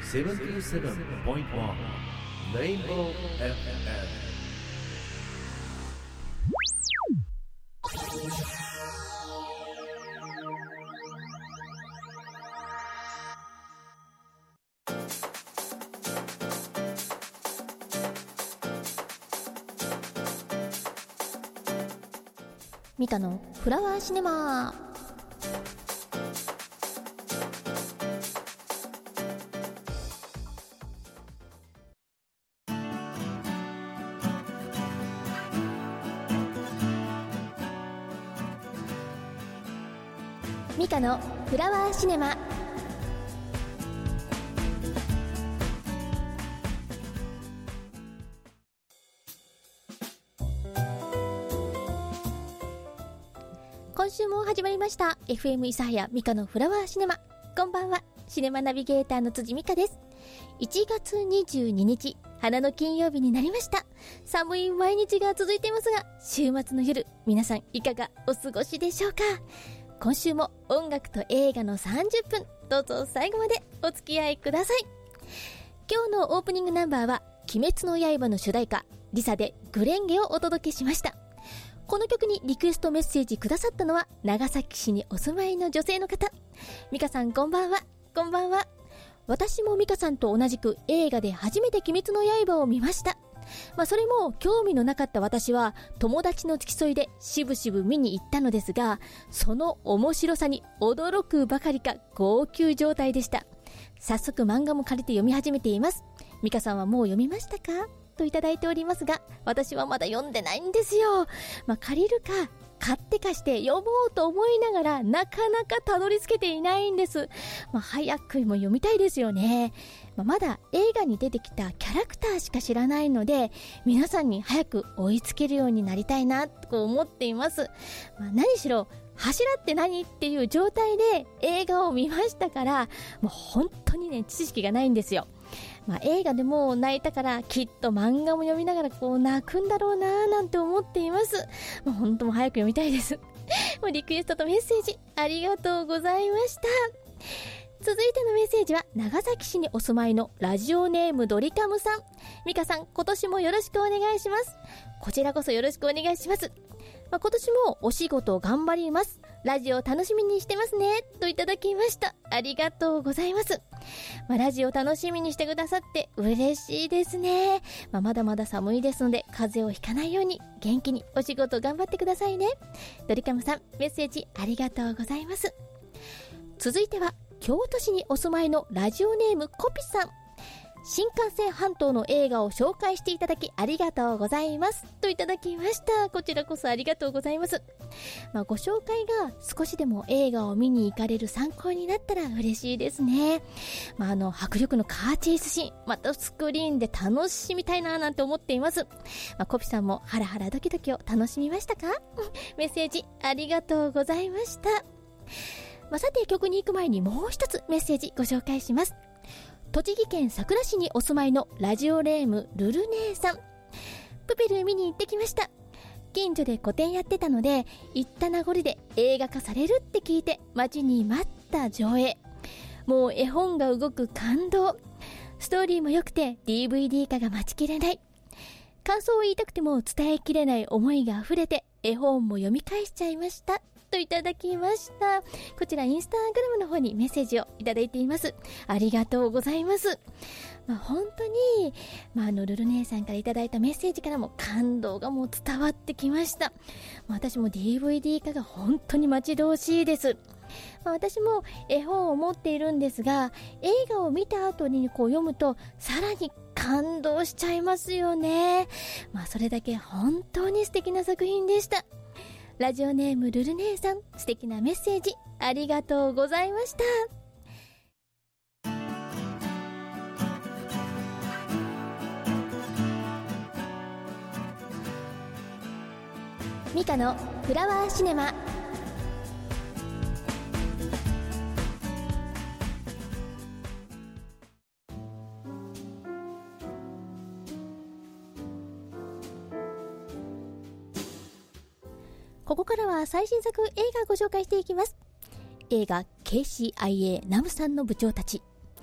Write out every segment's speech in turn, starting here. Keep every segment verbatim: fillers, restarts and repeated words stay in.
セブンティーセブンポイントワン レインボー エフエム。 ミカのフラワーシネマ。ミカのフラワーシネマ。今週も始まりました エフエム 諫早ミカのフラワーシネマ。こんばんは、シネマナビゲーターの辻美香です。いちがつにじゅうににち、花の金曜日になりました。寒い毎日が続いていますが、週末の夜、皆さんいかがお過ごしでしょうか。今週も音楽と映画のさんじゅっぷん、どうぞ最後までお付き合いください。今日のオープニングナンバーは鬼滅の刃の主題歌リサでグレンゲをお届けしました。この曲にリクエストメッセージくださったのは長崎市にお住まいの女性の方。ミカさんこんばんは。こんばんは。私もミカさんと同じく映画で初めて鬼滅の刃を見ました。まあそれも興味のなかった私は友達の付き添いでしぶしぶ見に行ったのですが、その面白さに驚くばかりか号泣状態でした。早速漫画も借りて読み始めています。ミカさんはもう読みましたかといただいておりますが、私はまだ読んでないんですよ。まあ借りるか買ってかして読もうと思いながらなかなかたどり着けていないんです。まあ早くも読みたいですよね。まあ、まだ映画に出てきたキャラクターしか知らないので、皆さんに早く追いつけるようになりたいなと思っています。まあ、何しろ柱って何っていう状態で映画を見ましたから、もう本当にね知識がないんですよ。まあ、映画でも泣いたからきっと漫画も読みながらこう泣くんだろうなーなんて思っています。もう本当も早く読みたいです。もうリクエストとメッセージありがとうございました。続いてのメッセージは長崎市にお住まいのラジオネームドリカムさん。ミカさん今年もよろしくお願いします。こちらこそよろしくお願いします。まあ、今年もお仕事頑張ります。ラジオ楽しみにしてますねといただきました。ありがとうございます。まあ、ラジオ楽しみにしてくださって嬉しいですね。まあ、まだまだ寒いですので風邪をひかないように元気にお仕事頑張ってくださいね。ドリカムさんメッセージありがとうございます。続いては京都市にお住まいのラジオネームコピさん。新幹線半島の映画を紹介していただきありがとうございますといただきました。こちらこそありがとうございます。まあ、ご紹介が少しでも映画を見に行かれる参考になったら嬉しいですね。まあ、あの迫力のカーチェイスシーンまたスクリーンで楽しみたいななんて思っています。まあ、コピさんもハラハラドキドキを楽しみましたか？メッセージありがとうございました。まあ、さて曲に行く前にもう一つメッセージご紹介します。栃木県さくら市にお住まいのラジオネームルル姉さん。プペル見に行ってきました。近所で個展やってたので行った名残で映画化されるって聞いて待ちに待った上映。もう絵本が動く感動。ストーリーも良くて ディーブイディー 化が待ちきれない。感想を言いたくても伝えきれない思いが溢れて絵本も読み返しちゃいましたといただきました。こちらインスタグラムの方にメッセージをいただいています。ありがとうございます。まあ、本当に、まあ、あのルル姉さんからいただいたメッセージからも感動がもう伝わってきました。まあ、私も ディーブイディー 化が本当に待ち遠しいです。まあ、私も絵本を持っているんですが、映画を見た後にこう読むとさらに感動しちゃいますよね。まあ、それだけ本当に素敵な作品でした。ラジオネームルル姉さん、素敵なメッセージありがとうございました。ミカのフラワーシネマ。ここからは最新作映画をご紹介していきます。映画 ケーシーアイエー ナムさんの部長たち。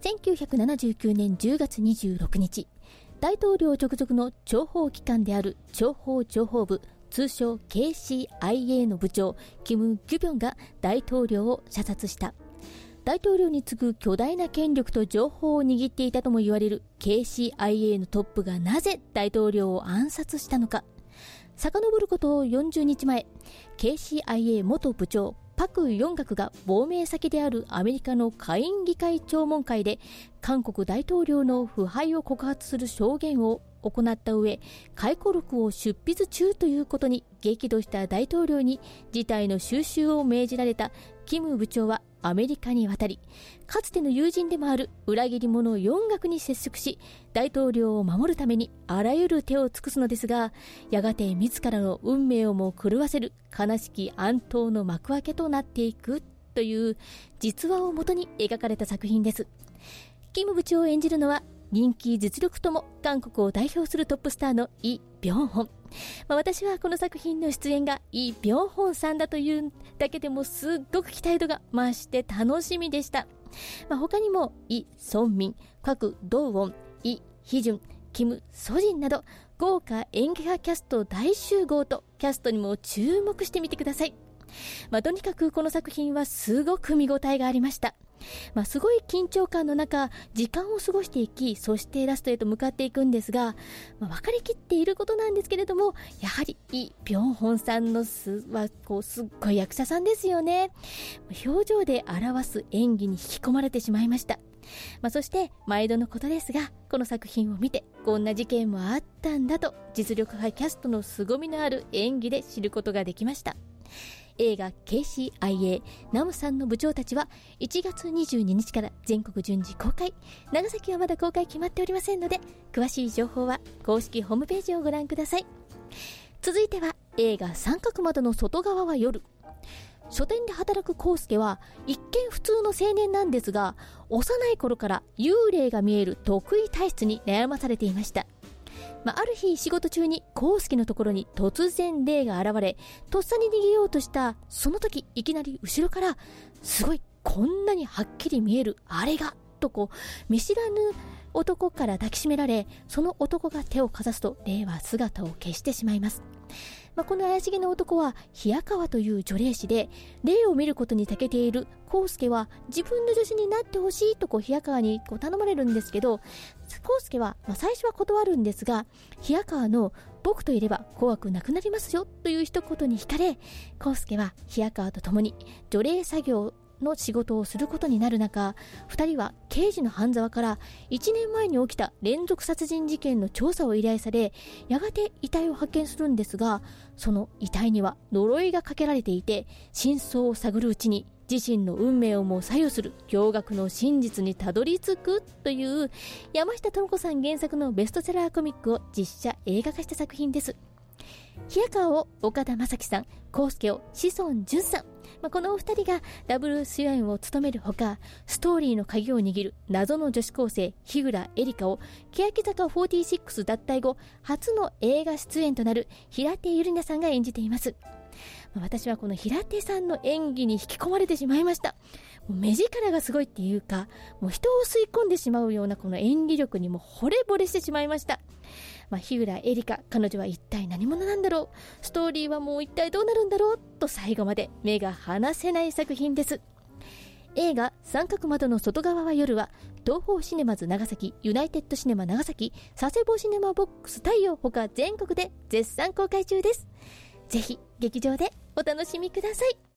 せんきゅうひゃくななじゅうきゅうねんじゅうがつにじゅうろくにち、大統領直属の諜報機関である諜報情報部、通称 ケーシーアイエー の部長キム・ギュビョンが大統領を射殺した。大統領に次ぐ巨大な権力と情報を握っていたとも言われる ケーシーアイエー のトップがなぜ大統領を暗殺したのか。遡ることよんじゅうにちまえ、ケーシーアイエー 元部長パク・ヨンガクが亡命先であるアメリカの下院議会聴聞会で韓国大統領の腐敗を告発する証言を行った上、回顧録を執筆中ということに激怒した大統領に事態の収拾を命じられたキム部長はアメリカに渡り、かつての友人でもある裏切り者ヨンガクに接触し、大統領を守るためにあらゆる手を尽くすのですが、やがて自らの運命をも狂わせる悲しき暗闘の幕開けとなっていくという実話をもとに描かれた作品です。キム部長を演じるのは人気実力とも韓国を代表するトップスターのイ・ビョンホン。まあ、私はこの作品の出演がイ・ビョンホンさんだというだけでもすっごく期待度が増して楽しみでした。まあ、他にもイ・ソンミン、クク・ドウォン、イ・ヒジュン、キム・ソジンなど豪華演技派キャスト大集合とキャストにも注目してみてください。まあ、とにかくこの作品はすごく見応えがありました。まあ、すごい緊張感の中時間を過ごしていき、そしてラストへと向かっていくんですが、まあ、分かりきっていることなんですけれども、やはりイ・ビョンホンさんのすはこうすっごい役者さんですよね。表情で表す演技に引き込まれてしまいました。まあ、そして毎度のことですが、この作品を見てこんな事件もあったんだと実力派キャストの凄みのある演技で知ることができました。映画 ケーシーアイエー ナムさんの部長たちはいちがつにじゅうににちから全国順次公開。長崎はまだ公開決まっておりませんので、詳しい情報は公式ホームページをご覧ください。続いては映画三角窓の外側は夜。書店で働く康介は一見普通の青年なんですが、幼い頃から幽霊が見える特異体質に悩まされていました。まあ、ある日仕事中に康介のところに突然霊が現れ、とっさに逃げようとしたその時、いきなり後ろからすごいこんなにはっきり見えるあれがとこう見知らぬ男から抱きしめられ、その男が手をかざすと霊は姿を消してしまいます。まあ、この怪しげな男は冷川という除霊師で、霊を見ることに長けている康介は自分の助手になってほしいとこう冷川にこう頼まれるんですけど、康介は、まあ、最初は断るんですが、冷川の僕といれば怖くなくなりますよという一言に惹かれ、康介は冷川と共に除霊作業の仕事をすることになる中、ふたりは刑事の半沢からいちねんまえに起きた連続殺人事件の調査を依頼され、やがて遺体を発見するんですが、その遺体には呪いがかけられていて、真相を探るうちに自身の運命をも左右する驚愕の真実にたどり着くという山下智子さん原作のベストセラーコミックを実写映画化した作品です。冷川を岡田将生さん、康介を志尊淳さん、まあ、このお二人がダブル主演を務めるほか、ストーリーの鍵を握る謎の女子高生日倉エリカを欅坂よんじゅうろく脱退後初の映画出演となる平手友梨奈さんが演じています。まあ、私はこの平手さんの演技に引き込まれてしまいました。もう目力がすごいっていうか、もう人を吸い込んでしまうようなこの演技力にも惚れ惚れしてしまいました。まあ、日浦エリカ、彼女は一体何者なんだろう、ストーリーはもう一体どうなるんだろうと最後まで目が離せない作品です。映画三角窓の外側は夜は東宝シネマズ長崎、ユナイテッドシネマ長崎、佐世保シネマボックス太陽ほか全国で絶賛公開中です。ぜひ劇場でお楽しみください。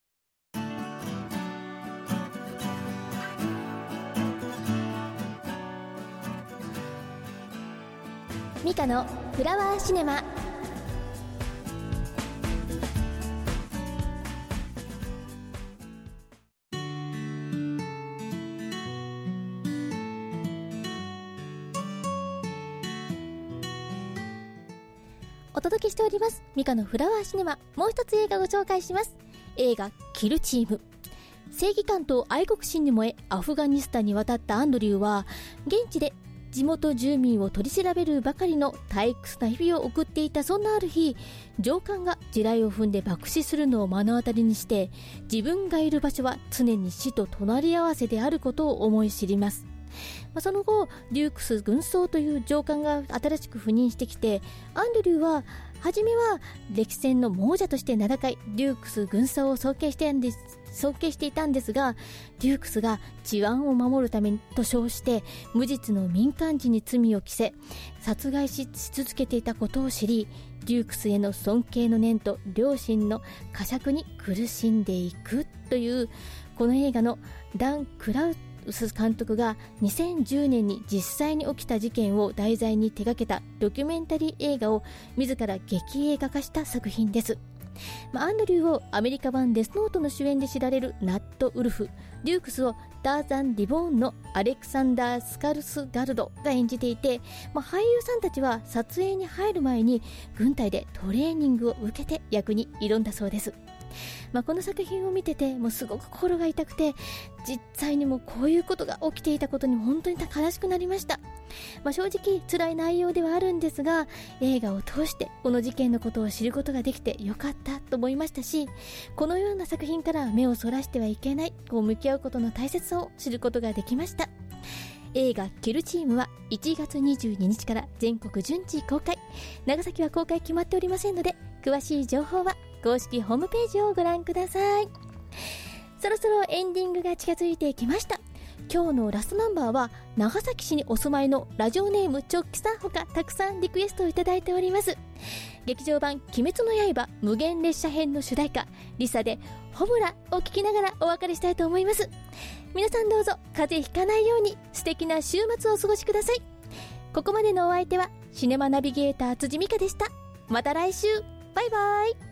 ミカのフラワーシネマ。お届けしておりますミカのフラワーシネマ。もう一つ映画をご紹介します。映画キルチーム。正義感と愛国心に燃えアフガニスタンに渡ったアンドリューは、現地で地元住民を取り調べるばかりの退屈な日々を送っていたそんなある日、上官が地雷を踏んで爆死するのを目の当たりにして、自分がいる場所は常に死と隣り合わせであることを思い知ります。 まあ、その後デュークス軍曹という上官が新しく赴任してきて、アンドリューは初めは歴戦の亡者として名高いデュークス軍曹を尊敬していたんです尊敬していたんですが、デュークスが治安を守るためと称して無実の民間人に罪を着せ殺害 し, し続けていたことを知り、デュークスへの尊敬の念と良心の呵責に苦しんでいくという、この映画のダン・クラウス監督がにせんじゅうねんに実際に起きた事件を題材に手掛けたドキュメンタリー映画を自ら劇映画化した作品です。まあ、アンドリューをアメリカ版デスノートの主演で知られるナット・ウルフ、デュークスをターザン・リボーンのアレクサンダー・スカルスガルドが演じていて、まあ、俳優さんたちは撮影に入る前に軍隊でトレーニングを受けて役に挑んだそうです。まあ、この作品を見ててもうすごく心が痛くて、実際にもこういうことが起きていたことに本当に悲しくなりました。まあ、正直辛い内容ではあるんですが、映画を通してこの事件のことを知ることができてよかったと思いましたし、このような作品から目をそらしてはいけない、こう向き合うことの大切さを知ることができました。映画キルチームはいちがつにじゅうににちから全国順次公開、長崎は公開決まっておりませんので、詳しい情報は公式ホームページをご覧ください。そろそろエンディングが近づいてきました。今日のラストナンバーは長崎市にお住まいのラジオネームチョッキさんほかたくさんリクエストをいただいております。劇場版鬼滅の刃無限列車編の主題歌リサでホムラを聴きながらお別れしたいと思います。皆さんどうぞ風邪ひかないように素敵な週末をお過ごしください。ここまでのお相手はシネマナビゲーター辻美香でした。また来週、バイバイ。